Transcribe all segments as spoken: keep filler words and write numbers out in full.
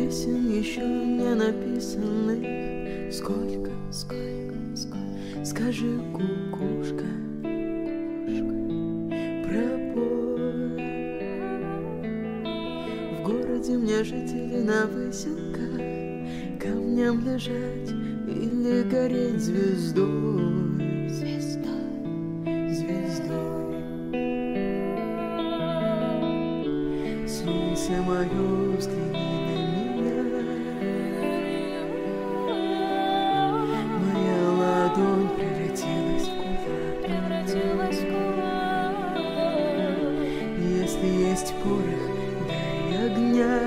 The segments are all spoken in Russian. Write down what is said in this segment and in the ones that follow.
песен еще не написанных. Сколько, сколько, сколько, скажи, кукушка, пропой. В городе мне жить или на выселках, камням лежать или гореть звездой, звездой, звездой. Солнце мое, взгляни на меня. Моя ладонь превратилась в кулак, превратилась в кулак. Если есть порох, дай огня.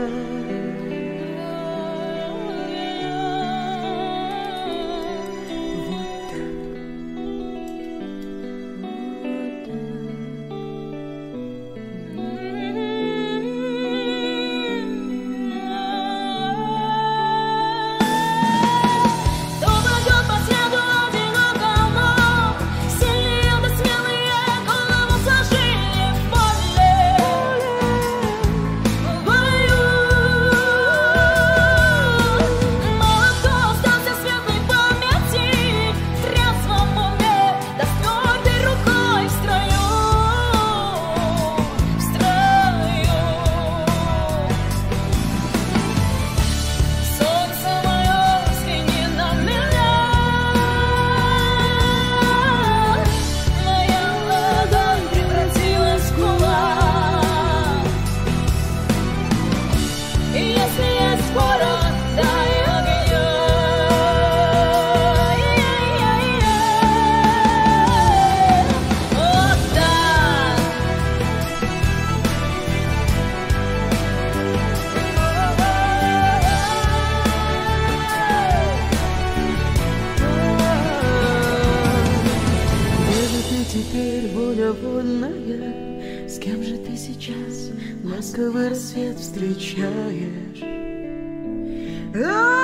Теперь воля вольная, с кем же ты сейчас ласковый рассвет встречаешь?